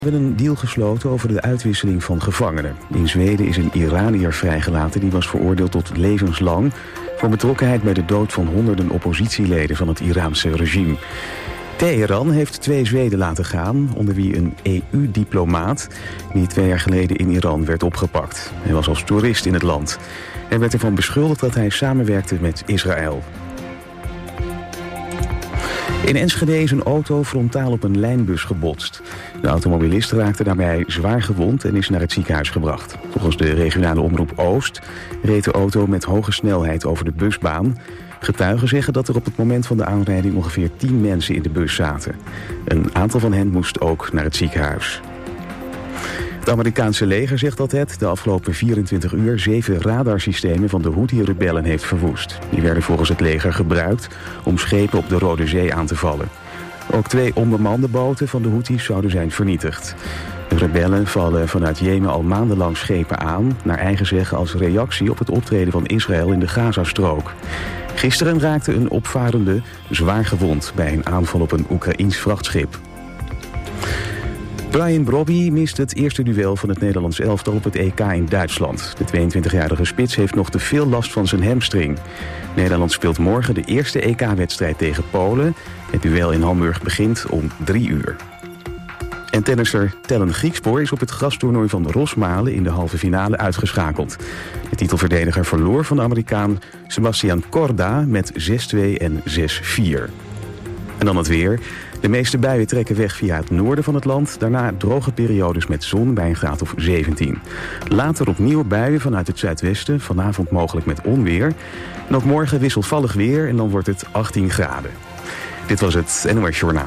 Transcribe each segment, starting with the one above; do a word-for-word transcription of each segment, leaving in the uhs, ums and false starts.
We hebben een deal gesloten over de uitwisseling van gevangenen. In Zweden is een Iranier vrijgelaten die was veroordeeld tot levenslang voor betrokkenheid bij de dood van honderden oppositieleden van het Iraanse regime. Teheran heeft twee Zweden laten gaan, onder wie een E U-diplomaat die twee jaar geleden in Iran werd opgepakt. Hij was als toerist in het land. Hij werd ervan beschuldigd dat hij samenwerkte met Israël. In Enschede is een auto frontaal op een lijnbus gebotst. De automobilist raakte daarbij zwaar gewond en is naar het ziekenhuis gebracht. Volgens de regionale omroep Oost reed de auto met hoge snelheid over de busbaan. Getuigen zeggen dat er op het moment van de aanrijding ongeveer tien mensen in de bus zaten. Een aantal van hen moest ook naar het ziekenhuis. Het Amerikaanse leger zegt dat het de afgelopen vierentwintig uur zeven radarsystemen van de Houthi-rebellen heeft verwoest. Die werden volgens het leger gebruikt om schepen op de Rode Zee aan te vallen. Ook twee onbemande boten van de Houthis zouden zijn vernietigd. De rebellen vallen vanuit Jemen al maandenlang schepen aan, naar eigen zeggen als reactie op het optreden van Israël in de Gazastrook. Gisteren raakte een opvarende zwaar gewond bij een aanval op een Oekraïens vrachtschip. Brian Brobby mist het eerste duel van het Nederlands elftal op het E K in Duitsland. De tweeëntwintigjarige spits heeft nog te veel last van zijn hamstring. Nederland speelt morgen de eerste E K-wedstrijd tegen Polen. Het duel in Hamburg begint om drie uur. En tennisser Tellen Griekspoor is op het grastoernooi van Rosmalen in de halve finale uitgeschakeld. De titelverdediger verloor van de Amerikaan Sebastian Corda met zes twee en zes vier. En dan het weer. De meeste buien trekken weg via het noorden van het land. Daarna droge periodes met zon bij een graad of zeventien. Later opnieuw buien vanuit het zuidwesten. Vanavond mogelijk met onweer. En ook morgen wisselvallig weer en dan wordt het achttien graden. Dit was het N O S Journaal.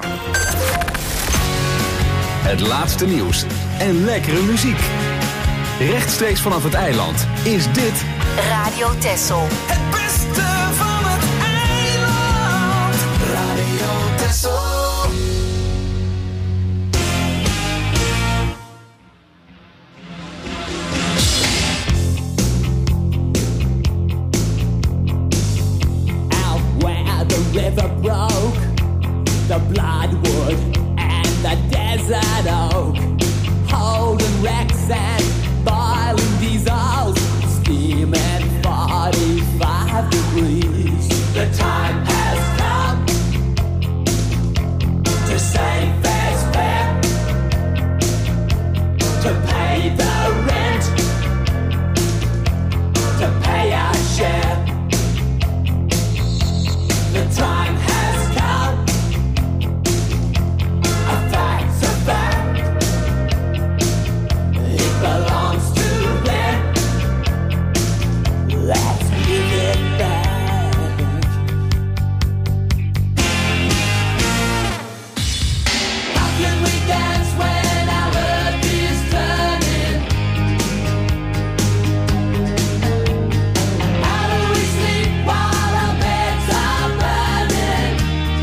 Het laatste nieuws en lekkere muziek. Rechtstreeks vanaf het eiland is dit Radio Texel. Het beste van het eiland. Radio Texel. The river broke, the bloodwood and the desert oak, holding wrecks and boiling diesels, steaming forty-five degrees. The time has come to save fair's fair, to pay the rent, to pay our share. The time has come, a fact's a fact, it belongs to them, let's give it back. How can we dance when our earth is turning? How do we sleep while our beds are burning?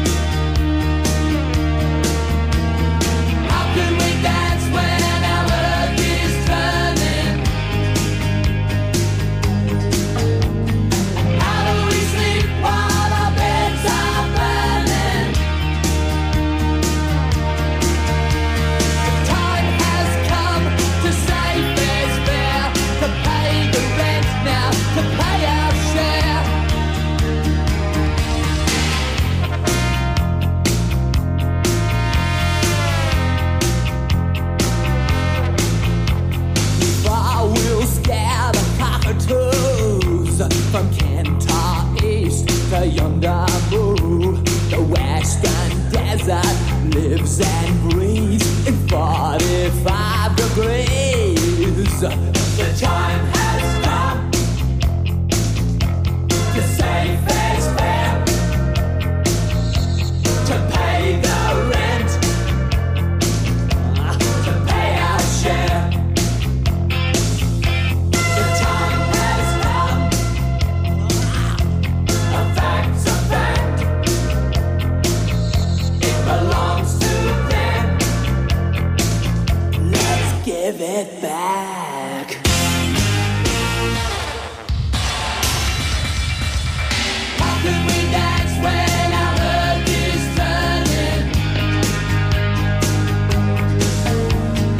How can we dance when our earth is turning? How do we sleep while our beds are burning? The time has come to save fair's fair, to pay the rent now, to pay our share. I will scare the cockatoos from Kentar East to yonder Boo. The western desert lives and breathes in forty-five degrees. The time has come to save fair's fair, to pay the rent, to pay our share. The time has come, a fact's a fact, it belongs to them, let's give it back. How can we dance when our earth is turning?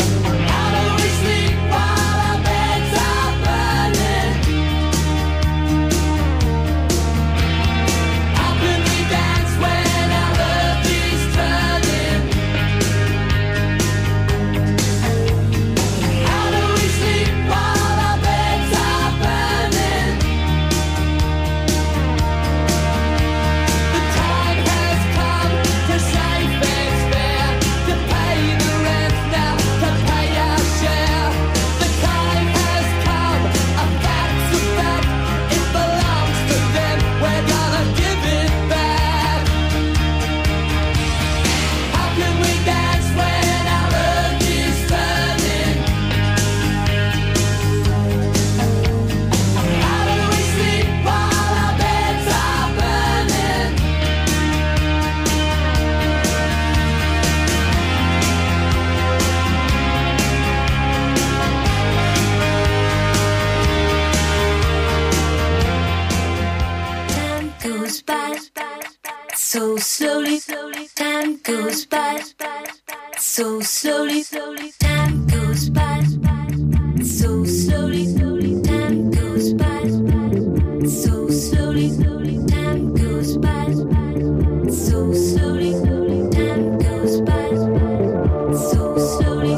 So slowly, time goes by. So slowly, time goes by. So slowly, time goes by. So slowly, time goes by. So slowly, time goes by. So slowly.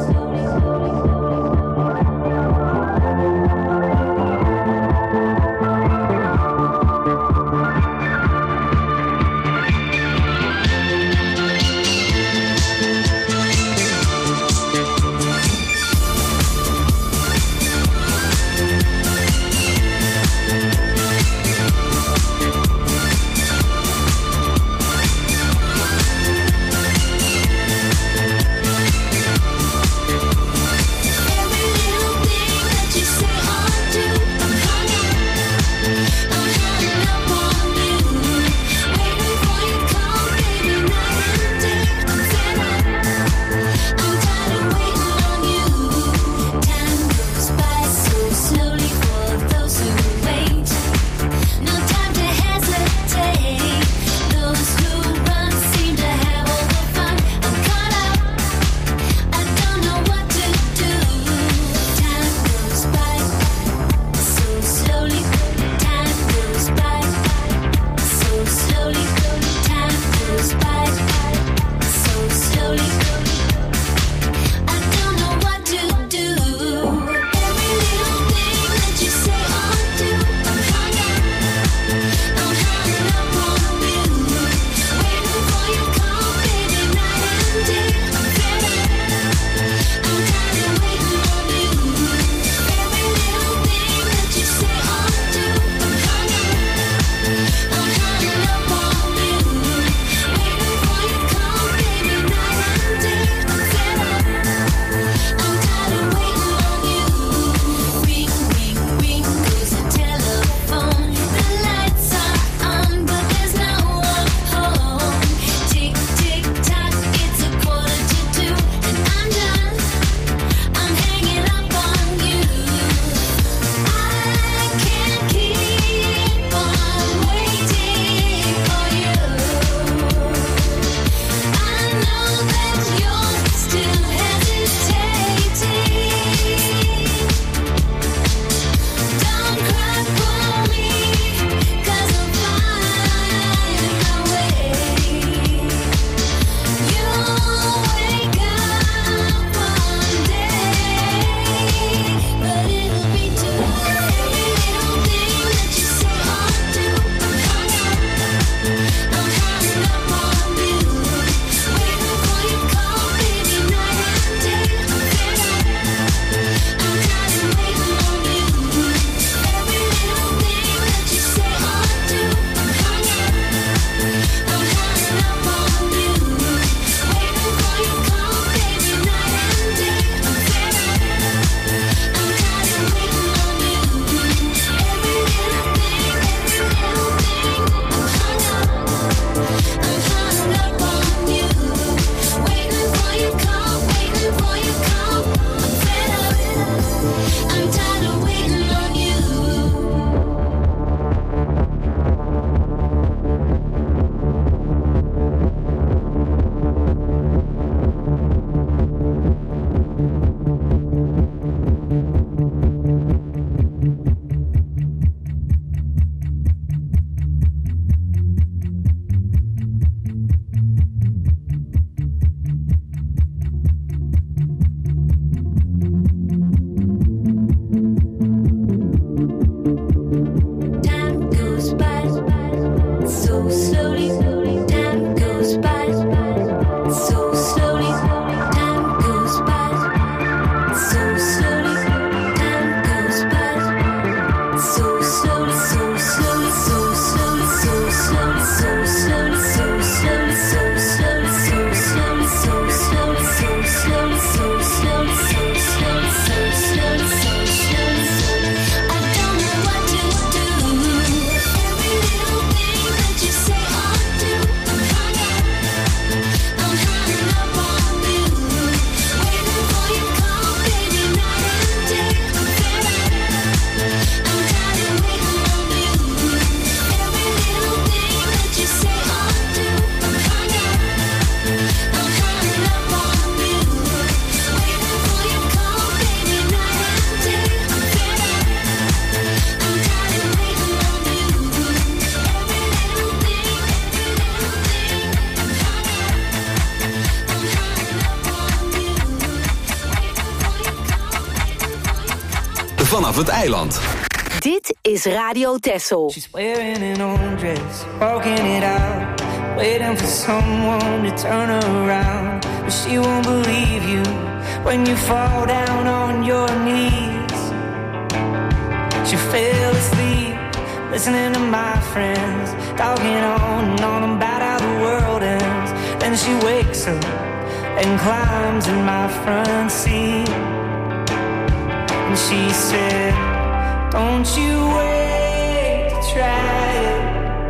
vanaf het eiland. Dit is Radio Texel. She's wearing an old dress, walking it out, waiting for someone to turn her around. But she won't believe you when you fall down on your knees. She fell asleep, listening to my friends, talking on and on about how the world ends. Then she wakes up and climbs in my front seat. And she said, don't you wait to try it.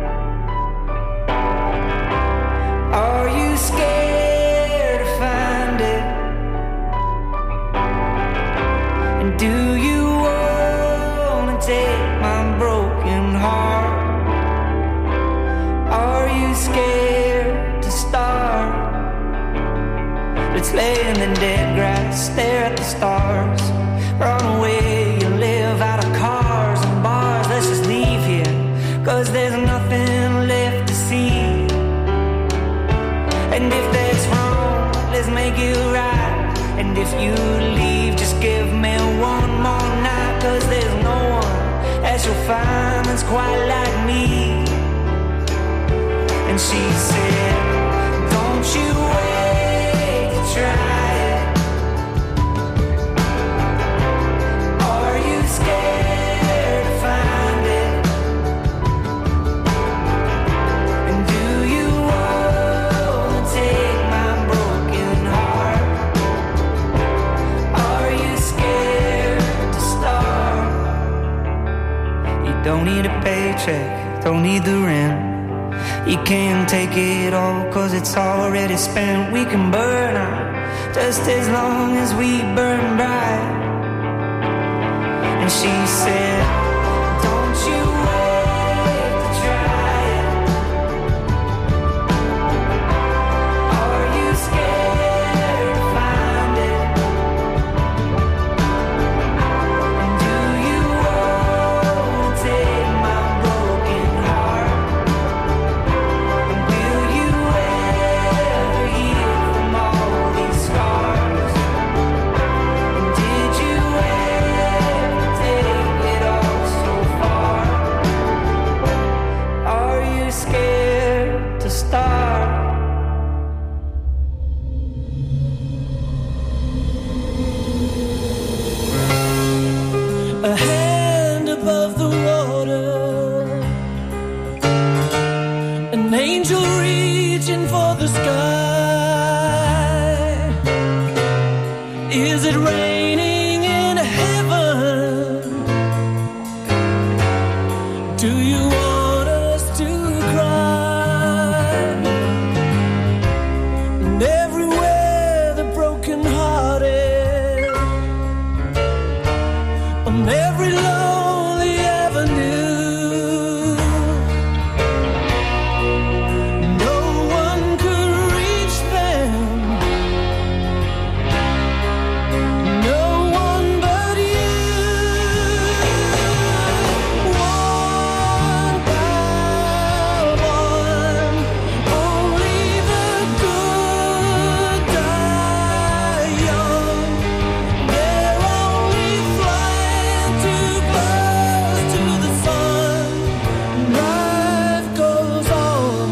Are you scared to find it? And do you wanna take my broken heart? Are you scared to start? Let's lay in the dead grass, stare at the stars, run away, you live out of cars and bars. Let's just leave here, cause there's nothing left to see. And if that's wrong, let's make it right. And if you leave, just give me one more night, cause there's no one else you'll find that's quite like me. And she said, don't you wait to try. Don't need a paycheck, don't need the rent. You can't take it all, cause it's already spent. We can burn out, just as long as we burn bright. And she said, don't you wait to try it. Are you scared to find it? And do you want to take my broken heart? And will you ever heal from all these scars? And did you ever take it all so far? Are you scared to start? A hand above the water, an angel reaching for the sky. Is it raining in heaven? Do you want us to cry? And everywhere the broken hearted, on every lonely avenue, no one could reach them, no one but you. One by one, only the good die young. They're only flying too close to the sun. Life goes on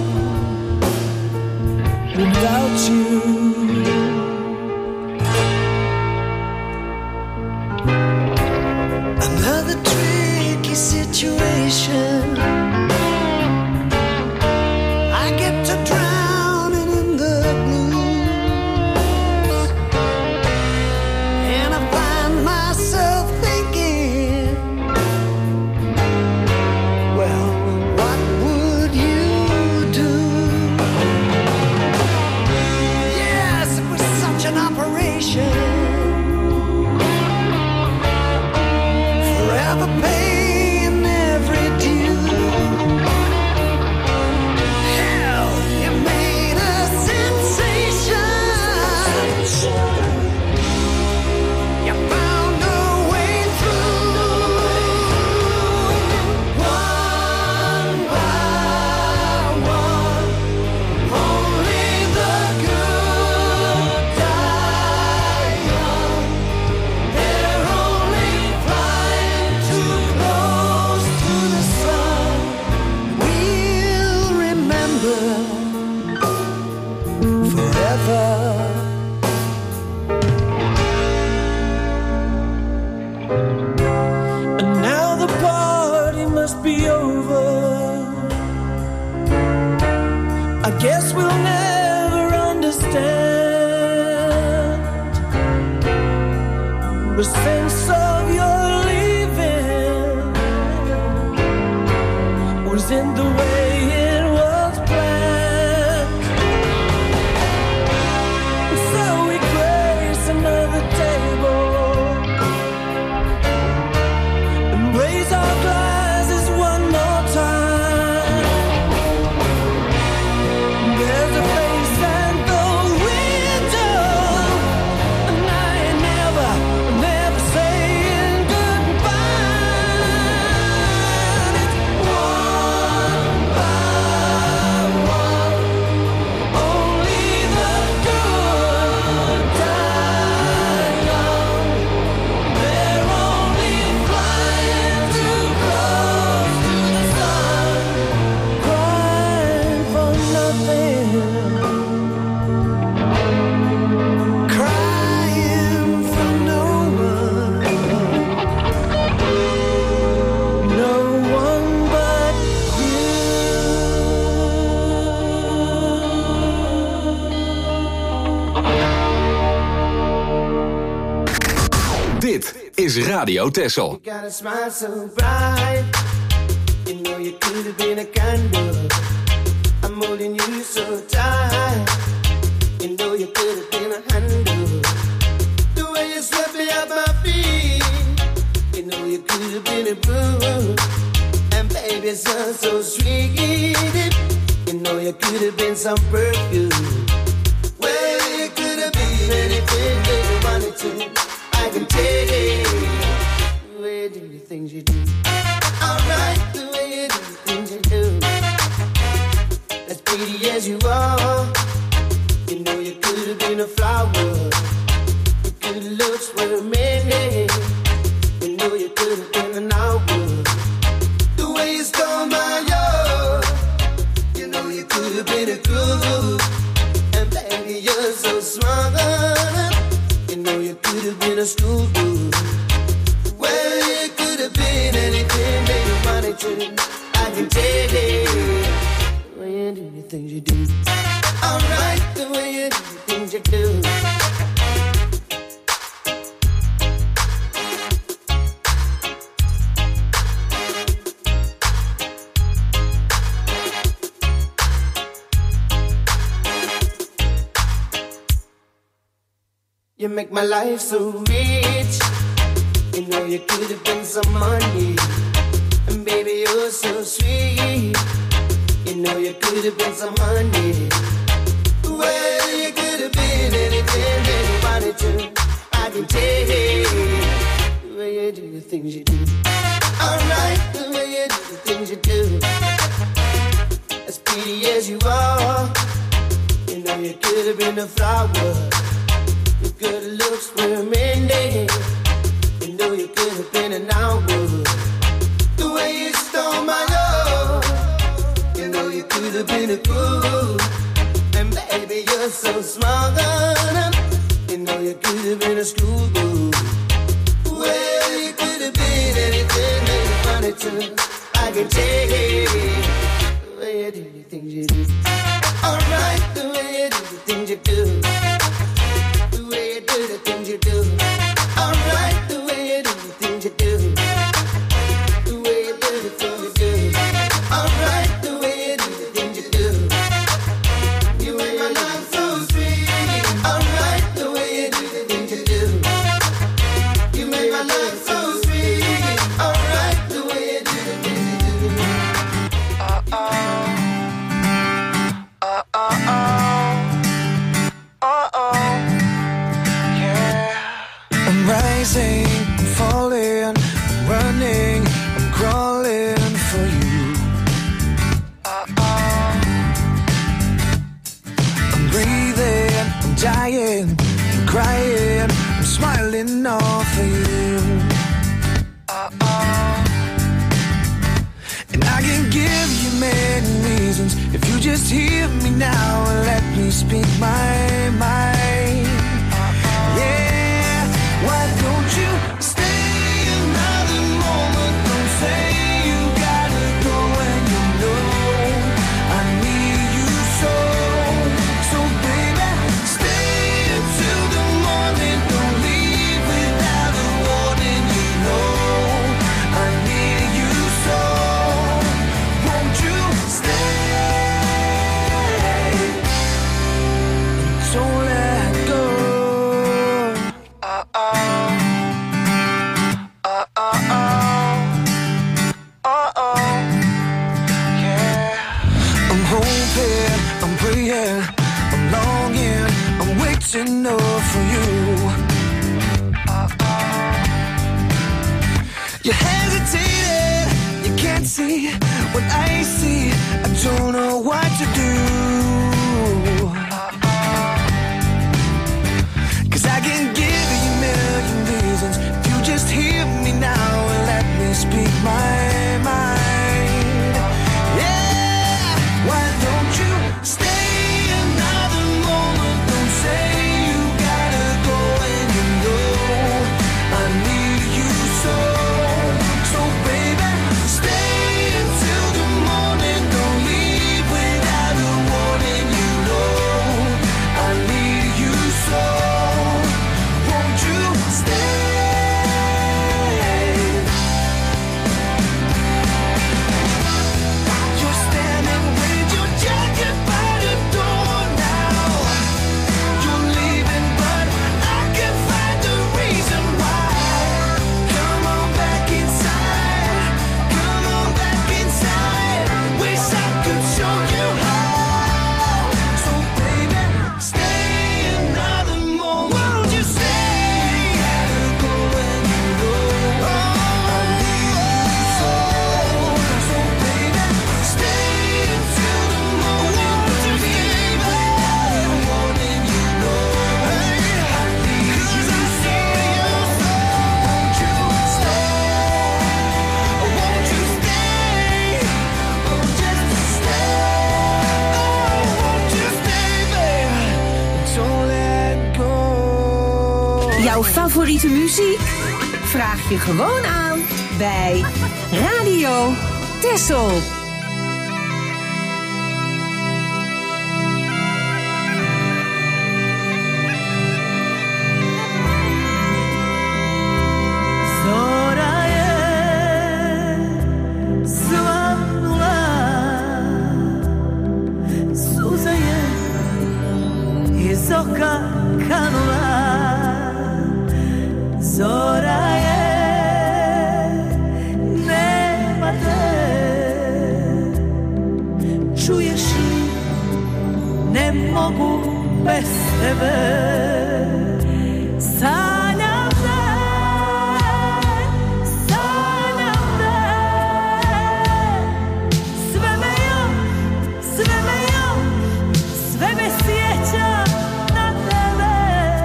without you. Another tricky situation. I get to drowning in the blues, and I find myself thinking, well, what would you do? Yes, it was such an operation, forever paying every due. Guess we'll never understand the sense of your leaving was in the way it was planned. So we grace another table and raise our glasses one more time. There's a face at the window, and I ain't never, never saying goodbye. It's one by one, only the good die young. They're only flying too close to the sun, crying for nothing, crying for no one, no one but Dit is Radio Texel. You got a smile so bright. You know you could have been a candle. I'm holding you so tight. You know you could have been a handle. The way you swept me off my feet. You know you could have been a broom. And baby, it's so, so sweet. You know you could have been some perfume. Well, you could have been anything that you wanted to. I can take it. The way you do the things you do. Alright, the way you do the things you do. As pretty as you are, you know you could have been a flower. Your good looks were a minute. You know you could have been an hour. The way you stole my heart, you know you could have been a groove. And baby, you're so smart. You know you could have been a school dude. Well, you could have been anything that you wanted to. I can take it. The way you do the things you do. Alright, the way you do the things you do. You make my life so rich. You know you could have been some money. And baby, you're so sweet. You know you could have been some money. Well, you could have been anything that you wanted to. I can take it. The way you do the things you do. Alright, the way you do the things you do. As pretty as you are, you know you could have been a flower. Your good looks were a minute. You know you could have been an hour. The way you stole my love, you know you could have been a groove. And baby, you're so smart. You know you could have been a school boo. Well, you could have been anything that you wanted to. I can take it. The way you do the things you do. Alright, the way you do the things you do. The way you do the things you do. Alright, the way you do the things you do. The way you do the things you do. Alright, the way you do the things you do. You make my life so sweet. Alright, the way you do the things you do. You make my life so sweet. Alright, the way you do the things you do. Uh oh. Uh oh. Uh oh. I'm rising, I'm falling, I'm running, I'm crawling for you. Uh-oh. I'm breathing, I'm dying, I'm crying, I'm smiling all for you. Uh-oh. And I can give you many reasons if you just hear me now and let me speak my mind. Yeah, why don't you stay another moment? Don't say you gotta go when you know I need you so. You hesitated, you can't see what I see. I don't know what to do. Cause I can give you a million reasons. If you just hear me now and let me speak my mind. Yeah, why don't you stay another moment? Don't say you gotta go and you know I need you so. So baby, stay until the morning. Don't leave without a warning. You know I need you so. Won't you stay? You're standing with your jacket by the door now. You're leaving, but I can find the reason why. Come on back inside. Come on back inside. Wish I could show you how. So baby, stay another moment. Won't you stay? Gotta go and you know I need you so. So baby, stay until the morning. Won't you stay, baby? Warning, you know I need you so. Won't you stay? Won't you stay? Oh, just stay. Oh, won't you stay, baby? Don't let go. Jouw favoriete muziek? Vraag je gewoon aan bij Radio Texel. Zora je svanula, suza je iz oka kanula. Zora je, nema te, čuješ li, ne mogu bez tebe. Sanjam te, sanjam te, sve me još, sve me još, sve me sjeća na tebe.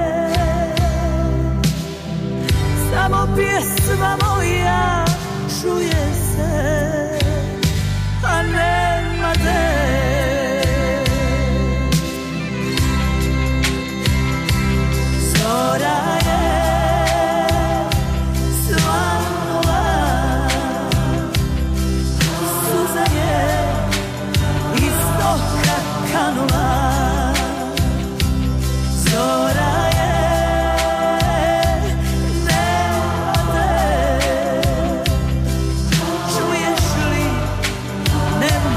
Samo pjesma moja čuje se, a nema te. Zora je svanula, suza je iz oka kanula. Zora je, nema te, čuješ li, nema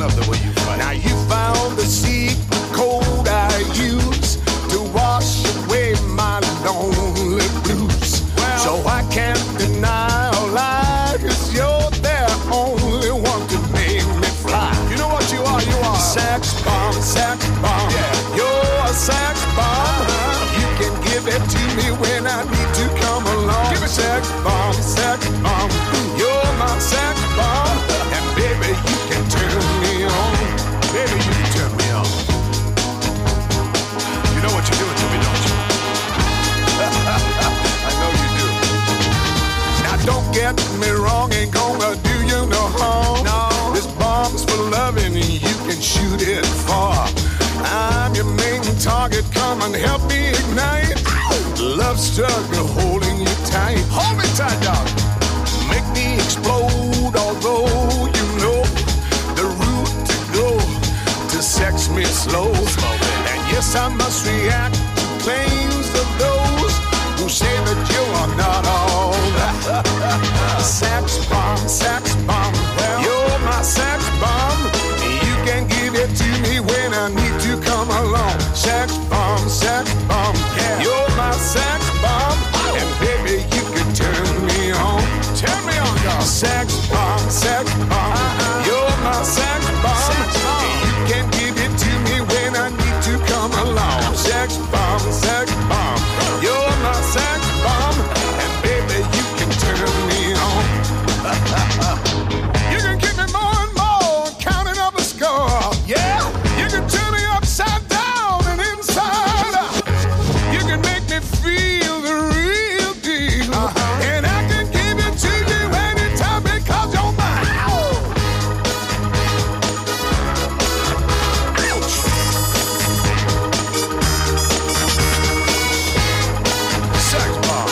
love the way you fight. Now you found the secret code I use to wash away my lonely blues. Well, so I can't deny or lie, 'cause you're the only one to make me fly. You know what you are? You are Sex bomb, sex bomb. Yeah. You're a sex bomb. Uh-huh. You can give it to me when I need to come along. Give it to sex bomb, sex bomb. You're my sex bomb. And baby, you can turn me on. Baby, you can turn me on. You know what you're doing to me, don't you? I know you do. Now don't get me wrong, ain't gonna do you no harm. No. This bomb's for loving and you can shoot it far. I'm your main target, come and help me ignite. Love struggle holding you tight. Hold me tight, dog. Make me explode, although you know the route to go to sex me slow. And yes, I must react to claims of those who say that you are not all that. Sex bomb, sex bomb, well, you're my sex bomb. You can give it to me when I need to come along. Sex bomb, sex bomb, yeah. You're my sex bomb. And baby, you can turn me on. Turn me on, dog. Sex bomb, sex bomb. Uh-uh. You're my sex bomb. Sex bomb. You can give it to me when I need to come along. Sex bomb, sex bomb. You're my sex bomb. And baby, you can turn me on. You can give me more and more, counting up the score. Yeah, you can turn me upside down and inside out. You can make me feel the real deal. Uh-huh. And I can give it to you anytime because you're mine. Ouch. Sex bomb.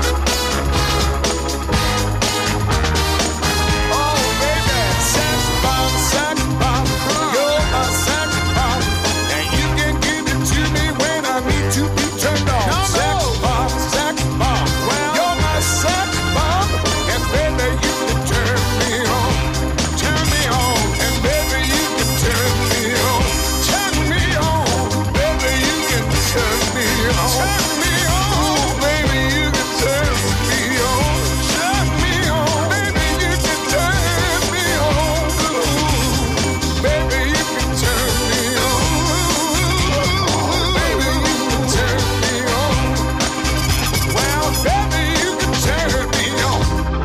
Oh, baby, sex bomb, sex bomb. You're a sex bomb. And you can give it to me when I need to be turned on. No, no. Sex bomb, sex bomb. Well, You're my sex bomb. And baby, you can turn me on. Turn me on. And baby, you can turn me on. Turn me on. Baby, you can turn me on. Turn me on. Baby, you can turn me on. Turn me on. Baby, you can turn me on. Baby, you can turn me on. Baby, you can turn me on. Well, baby, you can turn me on.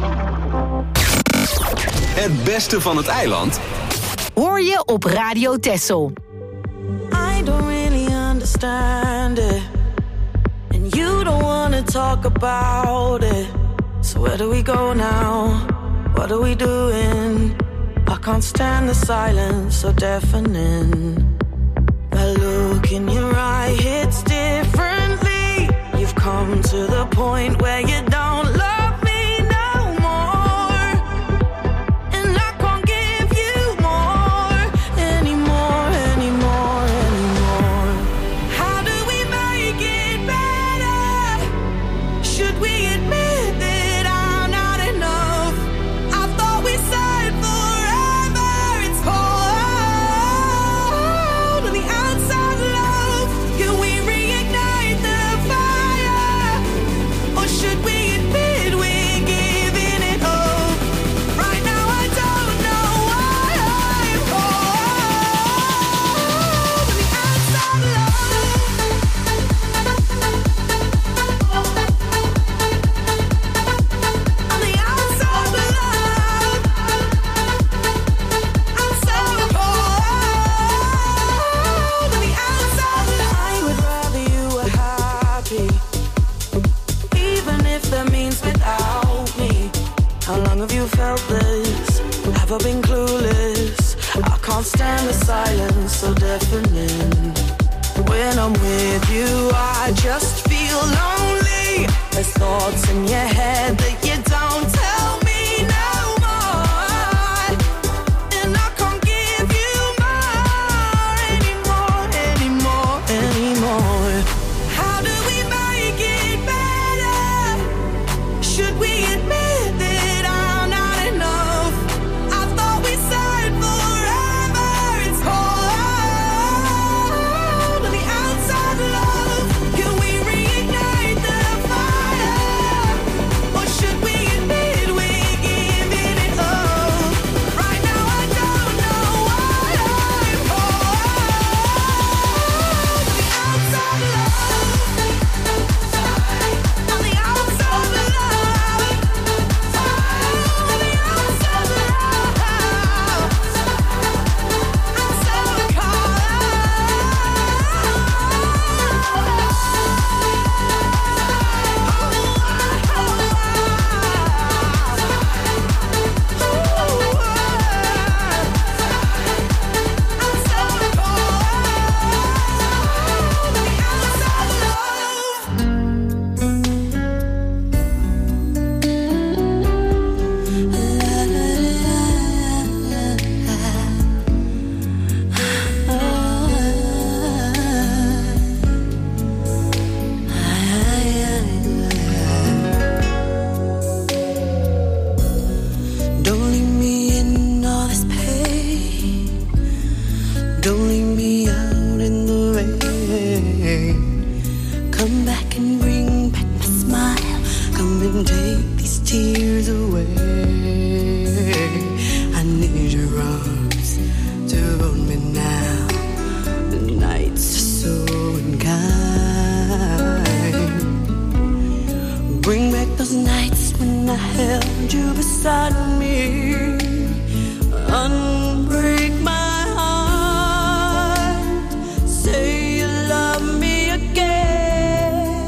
Het beste van het eiland Hoor je op Radio Texel. I don't really understand it, and you don't wanna talk about it. So where do we go now? What are we doing? I can't stand the silence so deafening. The look in your eye hits differently. You've come to the point where you don't love me no more, and I can't give you more anymore, anymore, anymore. How do we make it better? Should we admit that I'm not enough? I thought we said forever. It's cold on the outside, love. Can we reignite the fire? Or should we admit we're giving it up? Right now I don't know why I'm cold on the outside, love. On the outside, love. I'm so cold on the outside, love. I would rather you were happy, even if that means without me. How long have you felt this? Have I been clueless? I can't stand the silence so deafening. When I'm with you, I just feel lonely. There's thoughts in your head that you don't tell me no more, and I can't give you more anymore, anymore, anymore. How do we make it better? Should we admit that I'm not enough? I thought we said forever. these tears away. I need your arms to hold me now. The nights are so unkind. Bring back those nights when I held you beside me. Unbreak my heart. Say you love me again.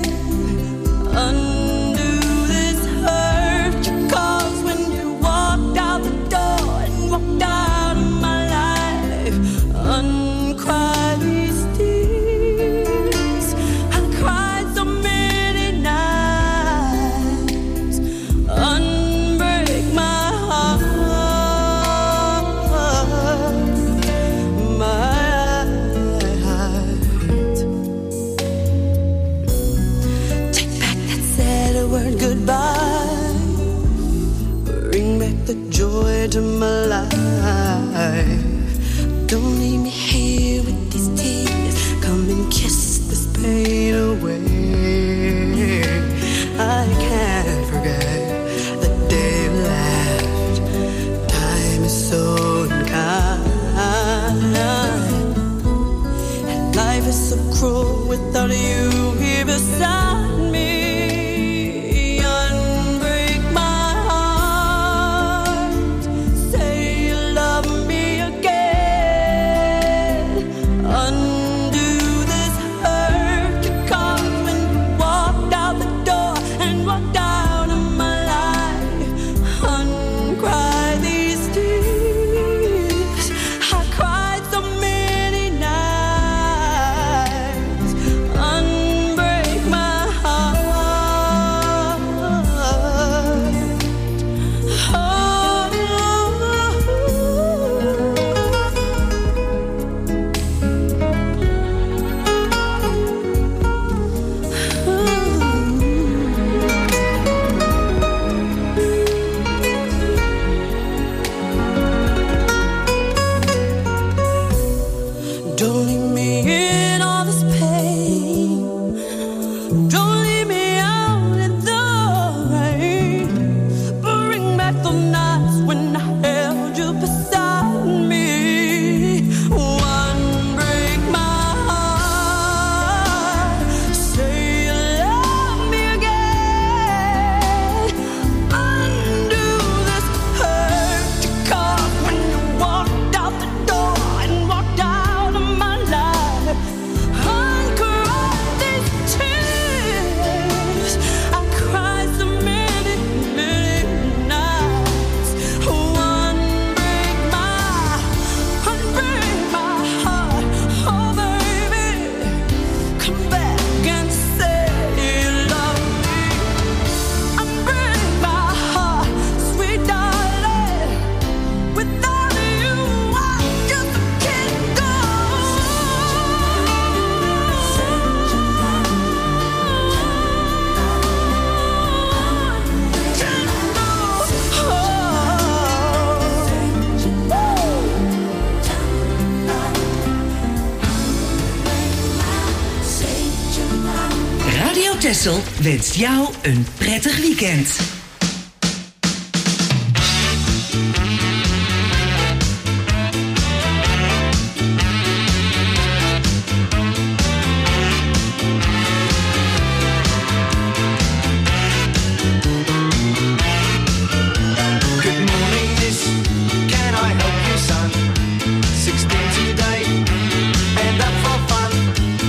Undo this hurt you caused when you walked out the door and walked out of my life. Uncry these tears. I cried so many nights. Unbreak my heart. Goodbye. Bring back the joy to my life. Don't leave me here with these tears. Come and kiss this pain away. I can't forget the day you left. Time is so unkind, and life is so cruel without you here beside me. Texel wenst jou een prettig weekend.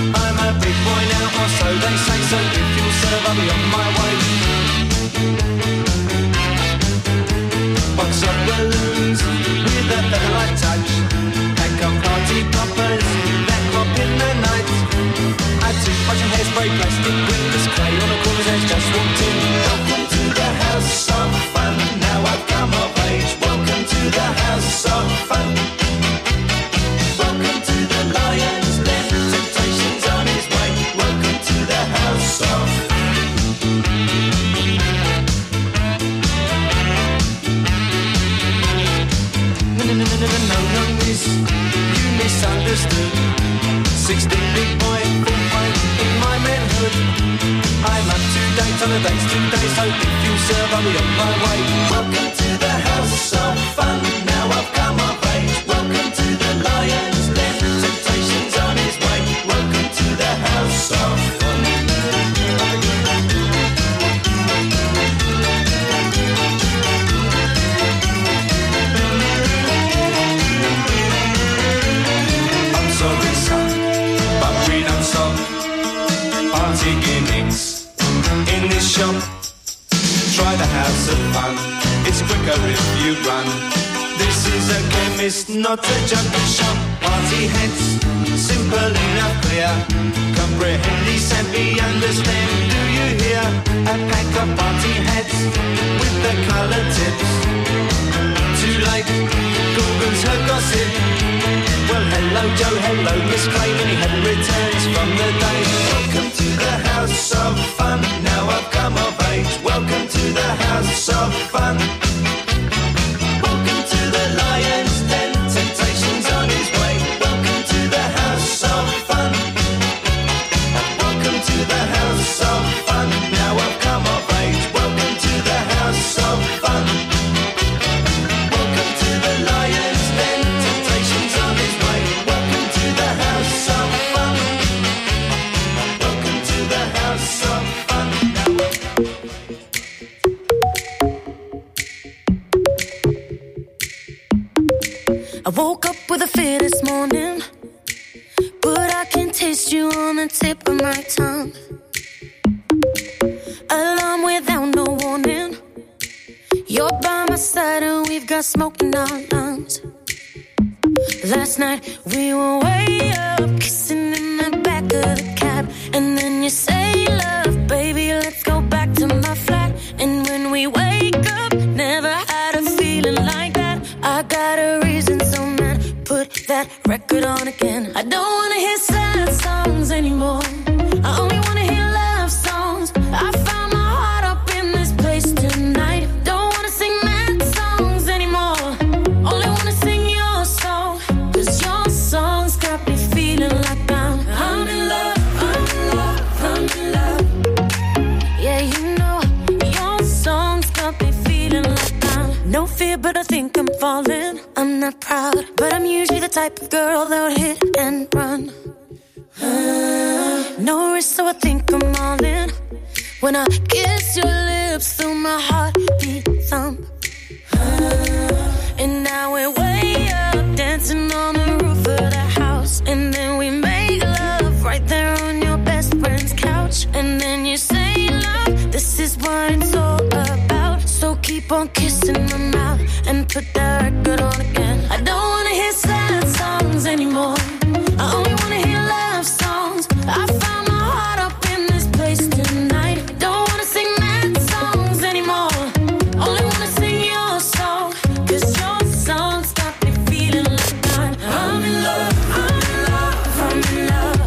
So they say, so if you'll serve, I'll be on my way. me on my way. Welcome to the house of fun. Now I've come of age. Welcome to the Lion's Den. Temptation's on his way. Welcome to the house of fun. I'm sorry, son, but we don't stop. Party gimmicks in this shop. Try the house of fun. It's quicker if you run. This is a chemist, not a jungle shop. Party heads, simple enough, clear. Comprehend these and be understand. Do you hear? A pack of party heads with the colour tips. Too late, Google's her gossip. Well, hello Joe, hello Miss Clay. Many had returns from the day. Welcome to the house of fun. Now I've come of age. Welcome to the house of fun. Welcome to the Lion's Den. Temptation's on his way. Welcome to the house of fun. Welcome to the house of fun. Now I've come of age. Welcome to the house of fun. Welcome to the Lion's Den. Temptation's on his way. Welcome to the house of fun. Welcome to the house of fun. I woke up with a fear this morning, but I can taste you on the tip of my tongue. Alarm without no warning. You're by my side and we've got smoke in our lungs. Last night we were way up, kissing in the back of the cab. And then you say, love, baby, let's go back to my flat. And when we wake up, never had a feeling like that. I got a reason, so man, put that record on again. I don't wanna hear sad songs anymore. I only wanna hear love songs. I found my heart up in this place tonight. Don't wanna sing mad songs anymore. Only wanna sing your song. Cause your songs got me feeling like I'm I'm in love, I'm in love, I'm in love. Yeah, you know, your songs got me feeling like I'm no fear, but I think I'm falling. I'm not proud, but I'm usually the type of girl that would hit and run. Uh, no risk, so I think I'm all in. When I kiss your lips through my heartbeat thump. Uh, and now we're way up, dancing on the roof of the house. And then we make love right there on your best friend's couch. And then you say, love, this is what it's all about. So keep on kissing my mouth and put that record on again. I don't wanna hear sad songs anymore. I only wanna hear love songs. I found my heart up in this place tonight. Don't wanna sing mad songs anymore. Only wanna sing your song. Cause your songs got me feeling like I'm I'm in love, I'm in love, I'm in love.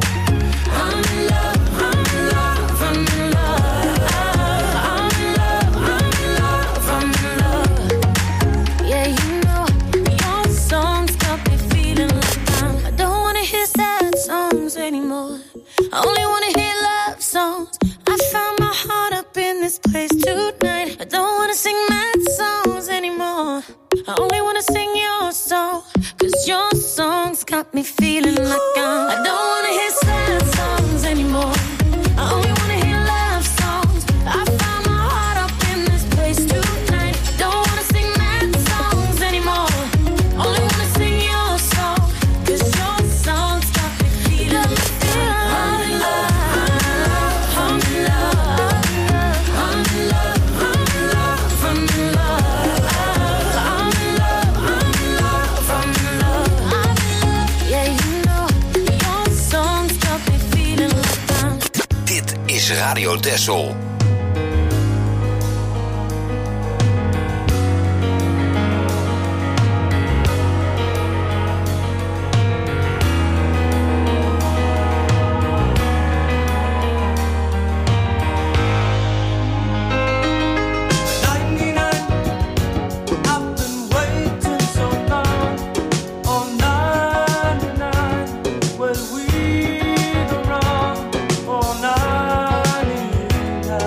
I'm in love, I'm in love, I'm in love. I'm in love, I'm in love, I'm in love. Yeah, you know, your songs got me feeling like I'm I don't wanna hear sad songs anymore. I only wanna hear love songs. I found my heart up in this place tonight. I don't wanna sing mad songs anymore. I only wanna sing your song. Cause your songs got me feeling like I'm I don't wanna hear sad songs anymore. I only wanna hear love songs. I found my heart up in this place tonight. I don't wanna sing mad songs anymore. Only wanna sing your song. Cause your songs got me feeling like I'm in love, I'm in love, I'm in love, I'm in love, I'm in love, I'm in love, I'm in love, I'm in love. Yeah, you know, your songs got me feeling like I'm Dit is Radio Texel. Well, we go wrong all ninety-nine.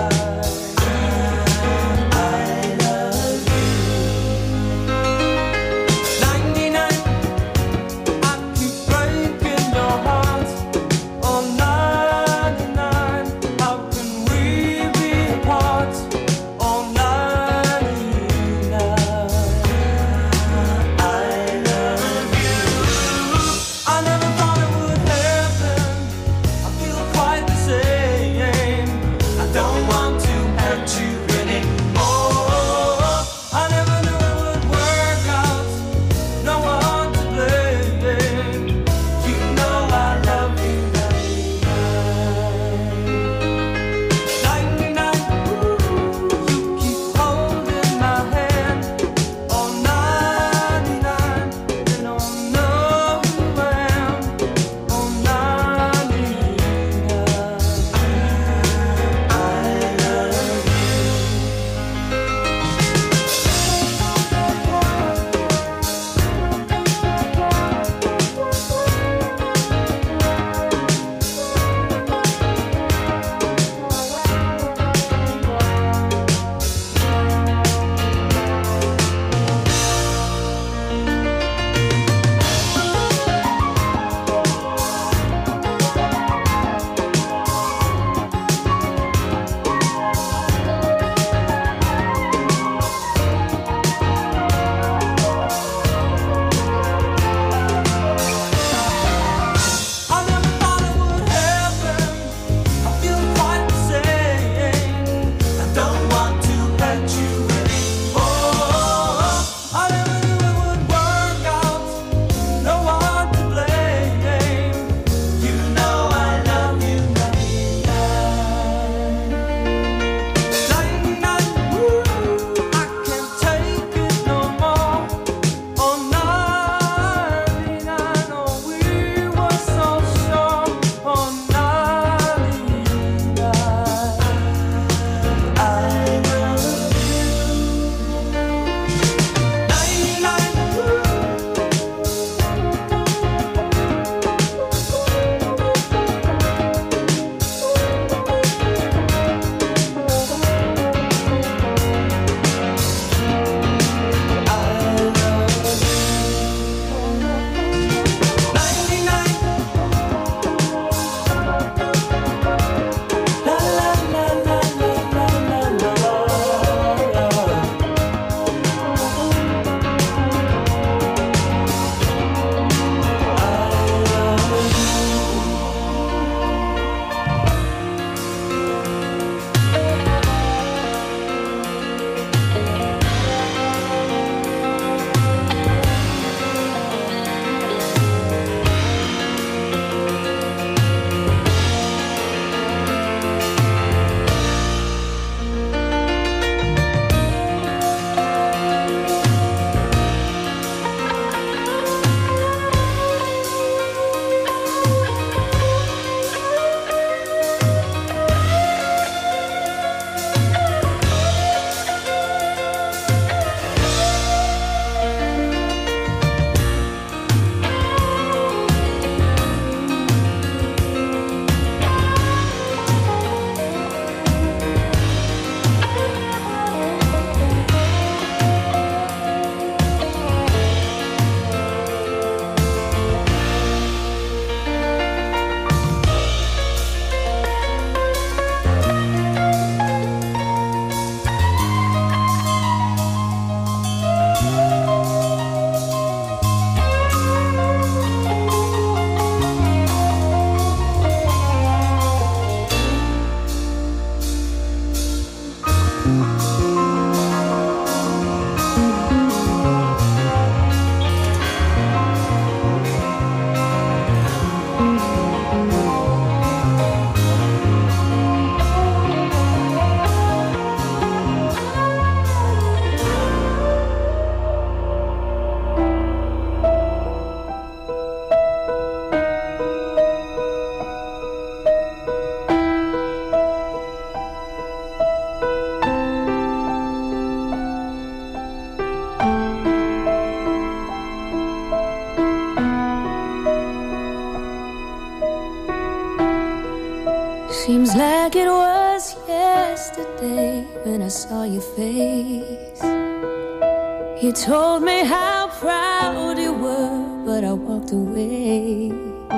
like it was yesterday when I saw your face. You told me how proud you were, but I walked away.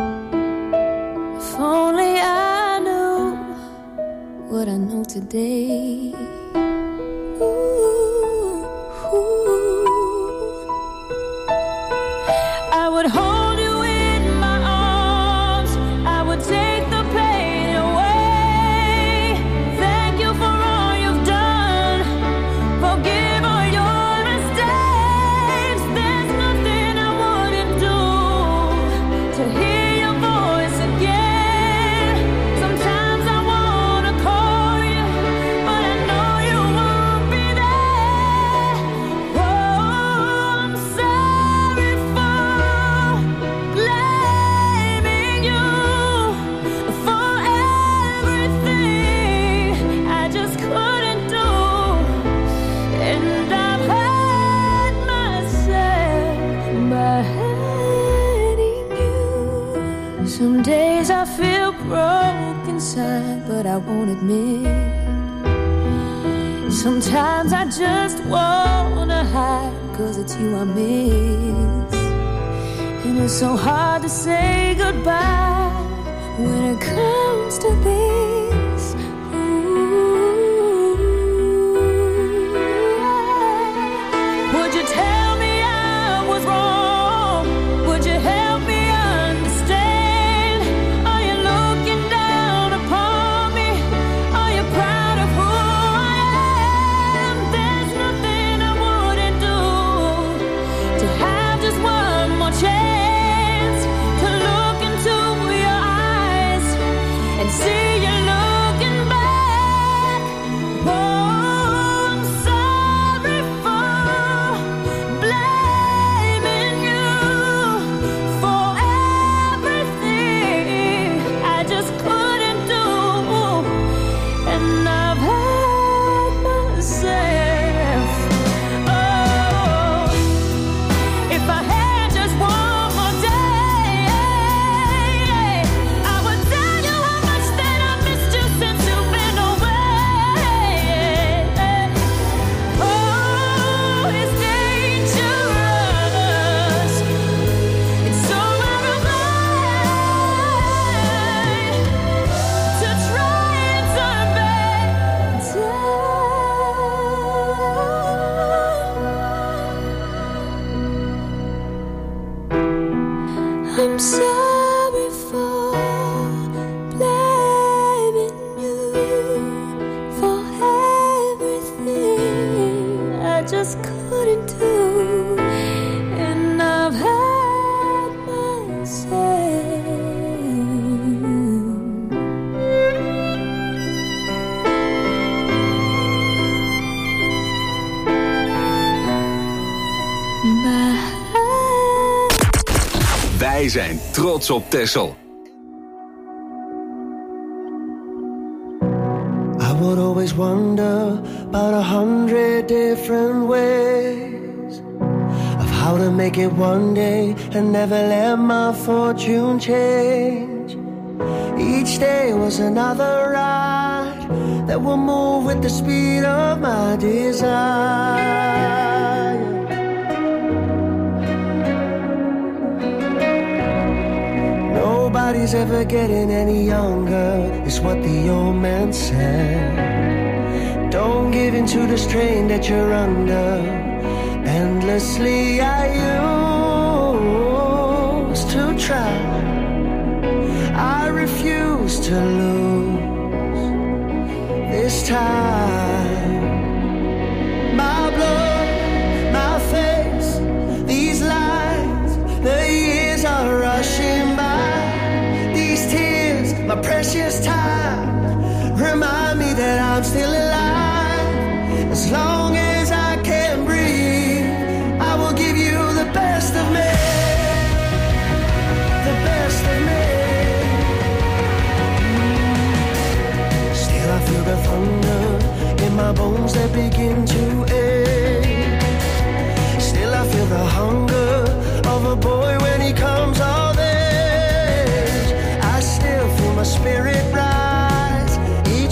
If only I knew what I know today. Ooh, ooh. I would hold you in my arms, I would take the pain away. Thank you for all you've done, forgive all your mistakes. There's nothing I wouldn't do to hear your voice again. Sometimes I wanna call you, but I know you won't be there. Oh, I'm sorry for blaming you for everything I just couldn't do. And I've hurt myself by hurting you. Some days I feel broke inside, but I won't admit. Sometimes I just wanna hide, cause it's you I miss. And it's so hard to say goodbye when it comes to this. Ooh. Would you tell me I was wrong? Would you help me understand? Are you looking down upon me? Are you proud of who I am? There's nothing I wouldn't do to have just one more chance to look into your eyes and see you looking back. Oh, I'm sorry for blaming you for everything I just couldn't do. And I've hurt myself. Oh, if I had just one more day, I would tell you how much that I missed you since you've been away. Oh, it's dangerous. It's so out of line to try and turn back time. I'm sorry for blaming you for everything I just couldn't do. And I've hurt myself. By Wij zijn trots op Texel. I would always wonder about a hundred different ways of how to make it one day and never let my fortune change. Each day was another ride that will move with the speed of my desire. Nobody's ever getting any younger, is what the old man said. Don't give in to the strain that you're under. Endlessly I used to try, I refuse to lose this time. My blood, my face, these lines, the years are rushing by. These tears, my precious time, remind me that I'm still alive. As long as I can breathe, I will give you the best of me, the best of me. Still I feel the thunder in my bones that begin to ache. Still I feel the hunger of a boy when he comes of age. I still feel my spirit rise each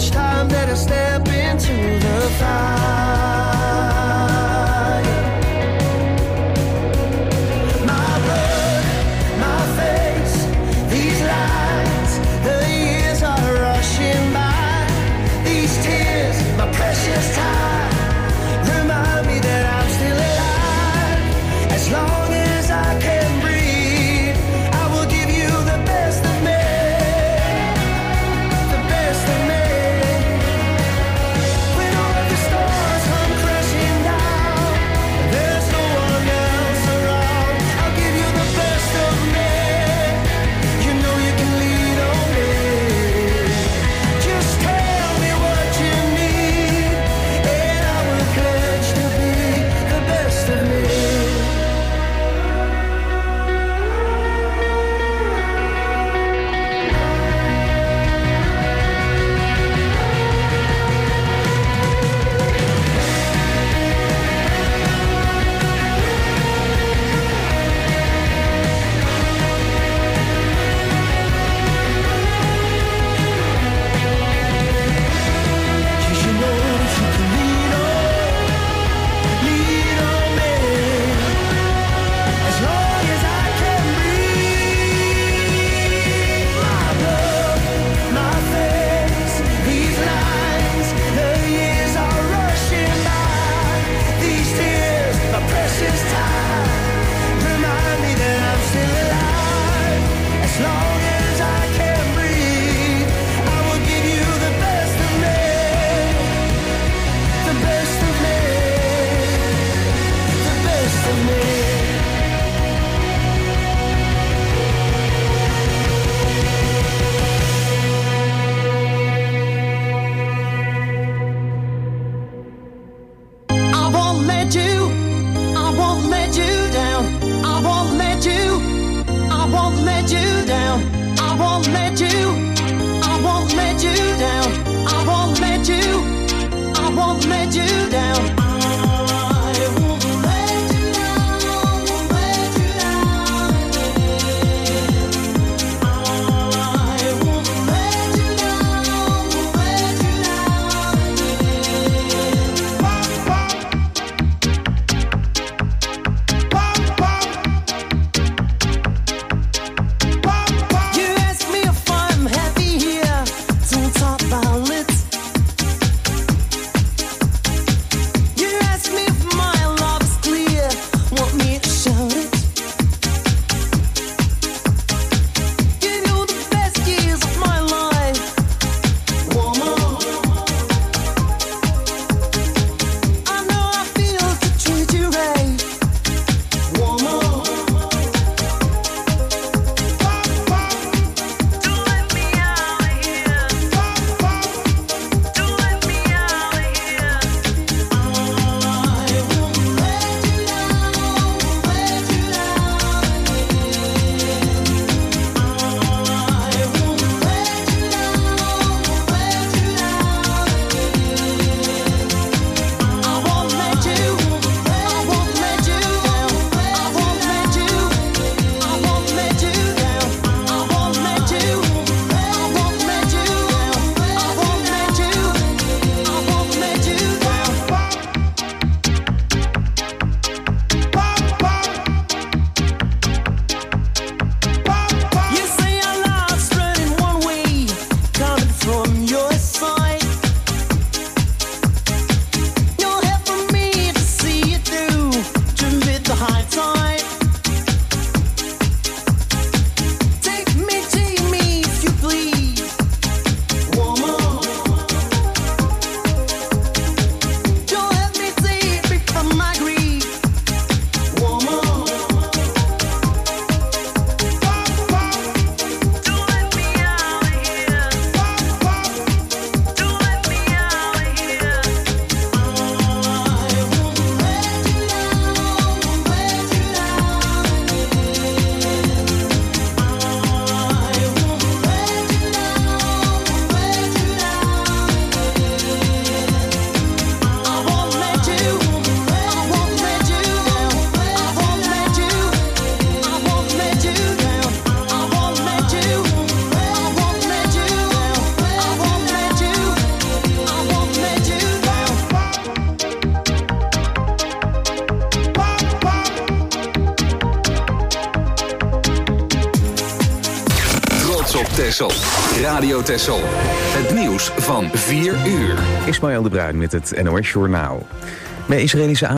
Texel. Radio Texel. Het nieuws van vier uur. Ismaël de Bruin met het N O S Journaal. Bij Israëlische